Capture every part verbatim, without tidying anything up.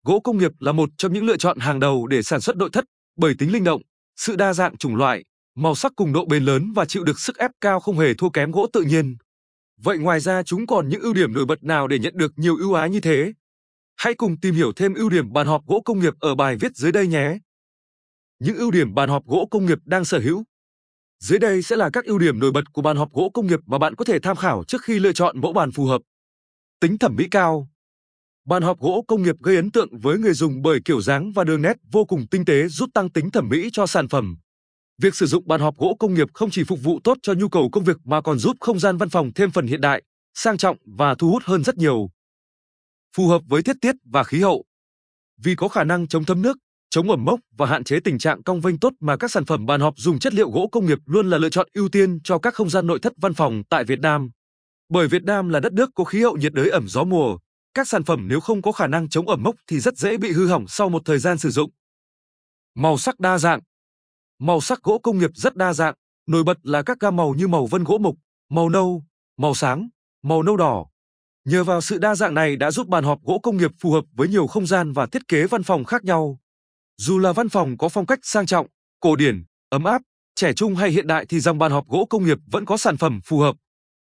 Gỗ công nghiệp là một trong những lựa chọn hàng đầu để sản xuất nội thất bởi tính linh động, sự đa dạng chủng loại, màu sắc cùng độ bền lớn và chịu được sức ép cao không hề thua kém gỗ tự nhiên. Vậy ngoài ra chúng còn những ưu điểm nổi bật nào để nhận được nhiều ưu ái như thế? Hãy cùng tìm hiểu thêm ưu điểm bàn họp gỗ công nghiệp ở bài viết dưới đây nhé. Những ưu điểm bàn họp gỗ công nghiệp đang sở hữu. Dưới đây sẽ là các ưu điểm nổi bật của bàn họp gỗ công nghiệp mà bạn có thể tham khảo trước khi lựa chọn mẫu bàn phù hợp. Tính thẩm mỹ cao. Bàn họp gỗ công nghiệp gây ấn tượng với người dùng bởi kiểu dáng và đường nét vô cùng tinh tế giúp tăng tính thẩm mỹ cho sản phẩm. Việc sử dụng bàn họp gỗ công nghiệp không chỉ phục vụ tốt cho nhu cầu công việc mà còn giúp không gian văn phòng thêm phần hiện đại, sang trọng và thu hút hơn rất nhiều. Phù hợp với thiết tiết và khí hậu. Vì có khả năng chống thấm nước, chống ẩm mốc và hạn chế tình trạng cong vênh tốt mà các sản phẩm bàn họp dùng chất liệu gỗ công nghiệp luôn là lựa chọn ưu tiên cho các không gian nội thất văn phòng tại Việt Nam. Bởi Việt Nam là đất nước có khí hậu nhiệt đới ẩm gió mùa, các sản phẩm nếu không có khả năng chống ẩm mốc thì rất dễ bị hư hỏng sau một thời gian sử dụng. Màu sắc đa dạng. Màu sắc gỗ công nghiệp rất đa dạng, nổi bật là các gam màu như màu vân gỗ mục, màu nâu, màu sáng, màu nâu đỏ. Nhờ vào sự đa dạng này đã giúp bàn họp gỗ công nghiệp phù hợp với nhiều không gian và thiết kế văn phòng khác nhau. Dù là văn phòng có phong cách sang trọng, cổ điển, ấm áp, trẻ trung hay hiện đại thì dòng bàn họp gỗ công nghiệp vẫn có sản phẩm phù hợp.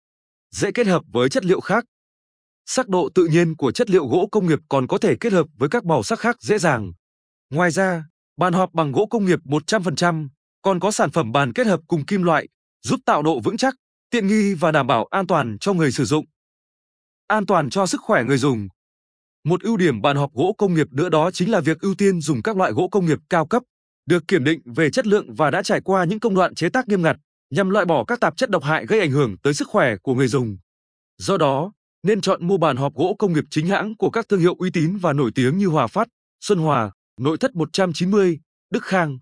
Dễ kết hợp với chất liệu khác. Sắc độ tự nhiên của chất liệu gỗ công nghiệp còn có thể kết hợp với các màu sắc khác dễ dàng. Ngoài ra, bàn họp bằng gỗ công nghiệp một trăm phần trăm còn có sản phẩm bàn kết hợp cùng kim loại, giúp tạo độ vững chắc, tiện nghi và đảm bảo an toàn cho người sử dụng. An toàn cho sức khỏe người dùng. Một ưu điểm bàn họp gỗ công nghiệp nữa đó chính là việc ưu tiên dùng các loại gỗ công nghiệp cao cấp, được kiểm định về chất lượng và đã trải qua những công đoạn chế tác nghiêm ngặt, nhằm loại bỏ các tạp chất độc hại gây ảnh hưởng tới sức khỏe của người dùng. Do đó, nên chọn mua bàn họp gỗ công nghiệp chính hãng của các thương hiệu uy tín và nổi tiếng như Hòa Phát, Xuân Hòa, Nội thất một trăm chín mươi, Đức Khang.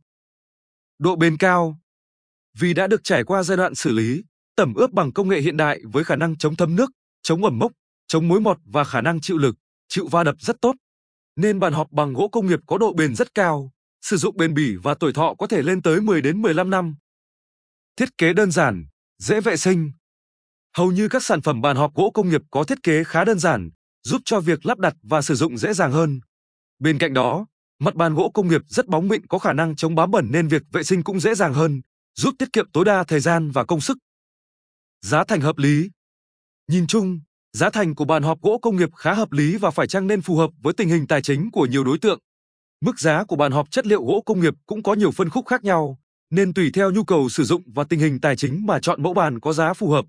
Độ bền cao. Vì đã được trải qua giai đoạn xử lý, tẩm ướp bằng công nghệ hiện đại với khả năng chống thấm nước, chống ẩm mốc, chống mối mọt và khả năng chịu lực, chịu va đập rất tốt, nên bàn họp bằng gỗ công nghiệp có độ bền rất cao, sử dụng bền bỉ và tuổi thọ có thể lên tới mười đến mười lăm năm. Thiết kế đơn giản, dễ vệ sinh. Hầu như các sản phẩm bàn họp gỗ công nghiệp có thiết kế khá đơn giản, giúp cho việc lắp đặt và sử dụng dễ dàng hơn. Bên cạnh đó, mặt bàn gỗ công nghiệp rất bóng mịn có khả năng chống bám bẩn nên việc vệ sinh cũng dễ dàng hơn, giúp tiết kiệm tối đa thời gian và công sức. Giá thành hợp lý. Nhìn chung, giá thành của bàn họp gỗ công nghiệp khá hợp lý và phải chăng nên phù hợp với tình hình tài chính của nhiều đối tượng. Mức giá của bàn họp chất liệu gỗ công nghiệp cũng có nhiều phân khúc khác nhau, nên tùy theo nhu cầu sử dụng và tình hình tài chính mà chọn mẫu bàn có giá phù hợp.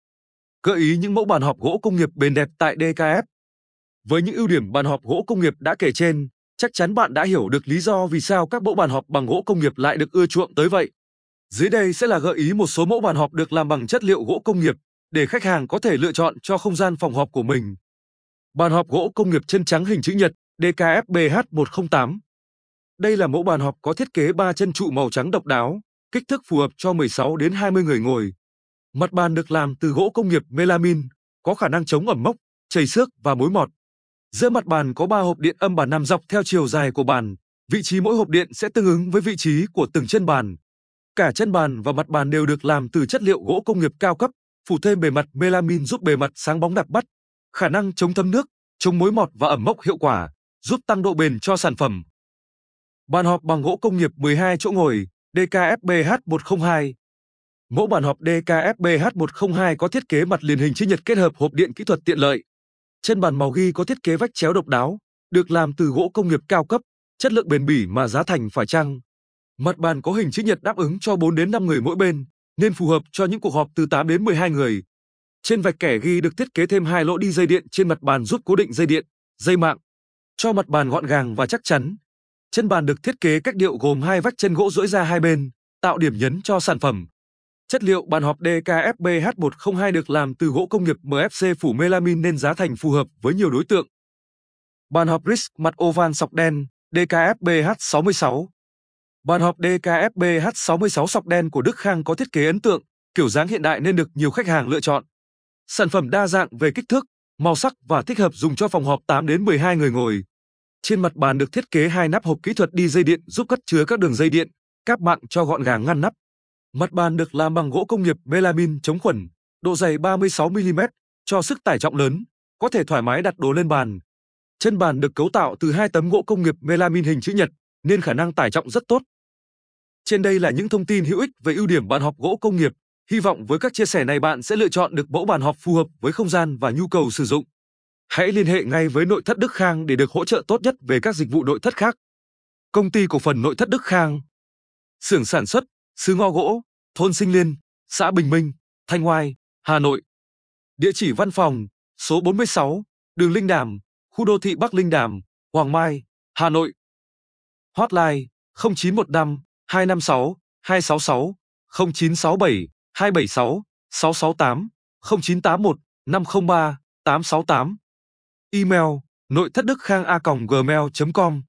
Gợi ý những mẫu bàn họp gỗ công nghiệp bền đẹp tại đê ca ép. Với những ưu điểm bàn họp gỗ công nghiệp đã kể trên, chắc chắn bạn đã hiểu được lý do vì sao các mẫu bàn họp bằng gỗ công nghiệp lại được ưa chuộng tới vậy. Dưới đây sẽ là gợi ý một số mẫu bàn họp được làm bằng chất liệu gỗ công nghiệp để khách hàng có thể lựa chọn cho không gian phòng họp của mình. Bàn họp gỗ công nghiệp chân trắng hình chữ nhật đê ca ép bê hát một không tám. Đây là mẫu bàn họp có thiết kế ba chân trụ màu trắng độc đáo, kích thước phù hợp cho mười sáu đến hai mươi người ngồi. Mặt bàn được làm từ gỗ công nghiệp melamine, có khả năng chống ẩm mốc, chảy xước và mối mọt. Giữa mặt bàn có ba hộp điện âm bàn nằm dọc theo chiều dài của bàn, vị trí mỗi hộp điện sẽ tương ứng với vị trí của từng chân bàn. Cả chân bàn và mặt bàn đều được làm từ chất liệu gỗ công nghiệp cao cấp, phủ thêm bề mặt melamine giúp bề mặt sáng bóng đặc bắt, khả năng chống thấm nước, chống mối mọt và ẩm mốc hiệu quả, giúp tăng độ bền cho sản phẩm. Bàn họp bằng gỗ công nghiệp mười hai chỗ ngồi, đê ca ép bê hát một không hai. Mẫu bàn họp đê ca ép bê hát một không hai có thiết kế mặt liền hình chữ nhật kết hợp hộp điện kỹ thuật tiện lợi. Chân bàn màu ghi có thiết kế vách chéo độc đáo, được làm từ gỗ công nghiệp cao cấp, chất lượng bền bỉ mà giá thành phải chăng. Mặt bàn có hình chữ nhật đáp ứng cho bốn đến năm người mỗi bên, nên phù hợp cho những cuộc họp từ tám đến mười hai người. Trên vạch kẻ ghi được thiết kế thêm hai lỗ đi dây điện trên mặt bàn giúp cố định dây điện, dây mạng, cho mặt bàn gọn gàng và chắc chắn. Chân bàn được thiết kế cách điệu gồm hai vách chân gỗ duỗi ra hai bên, tạo điểm nhấn cho sản phẩm. Chất liệu bàn họp đê ca ép bê hát một không hai được làm từ gỗ công nghiệp em ép xê phủ melamine nên giá thành phù hợp với nhiều đối tượng. Bàn họp Risk mặt oval sọc đen, đê ca ép bê hát sáu mươi sáu. Bàn họp đê ca ép bê hát sáu mươi sáu sọc đen của Đức Khang có thiết kế ấn tượng, kiểu dáng hiện đại nên được nhiều khách hàng lựa chọn. Sản phẩm đa dạng về kích thước, màu sắc và thích hợp dùng cho phòng họp tám đến mười hai người ngồi. Trên mặt bàn được thiết kế hai nắp hộp kỹ thuật đi dây điện giúp cất chứa các đường dây điện, cáp mạng cho gọn gàng ngăn nắp. Mặt bàn được làm bằng gỗ công nghiệp melamine chống khuẩn, độ dày ba mươi sáu mi li mét, cho sức tải trọng lớn, có thể thoải mái đặt đồ lên bàn. Chân bàn được cấu tạo từ hai tấm gỗ công nghiệp melamine hình chữ nhật nên khả năng tải trọng rất tốt. Trên đây là những thông tin hữu ích về ưu điểm bàn học gỗ công nghiệp. Hy vọng với các chia sẻ này bạn sẽ lựa chọn được mẫu bàn học phù hợp với không gian và nhu cầu sử dụng. Hãy liên hệ ngay với Nội thất Đức Khang để được hỗ trợ tốt nhất về các dịch vụ nội thất khác. Công ty cổ phần Nội thất Đức Khang. Xưởng sản xuất, xứ ngò gỗ, thôn Sinh Liên, xã Bình Minh, Thanh Oai, Hà Nội. Địa chỉ văn phòng, số bốn mươi sáu, đường Linh Đàm, khu đô thị Bắc Linh Đàm, Hoàng Mai, Hà Nội. Hotline không chín một năm hai năm sáu hai sáu sáu, không chín sáu bảy hai bảy sáu sáu sáu tám, không chín tám một năm không ba tám sáu tám. Email nội thất đức khang a còng gmail chấm com.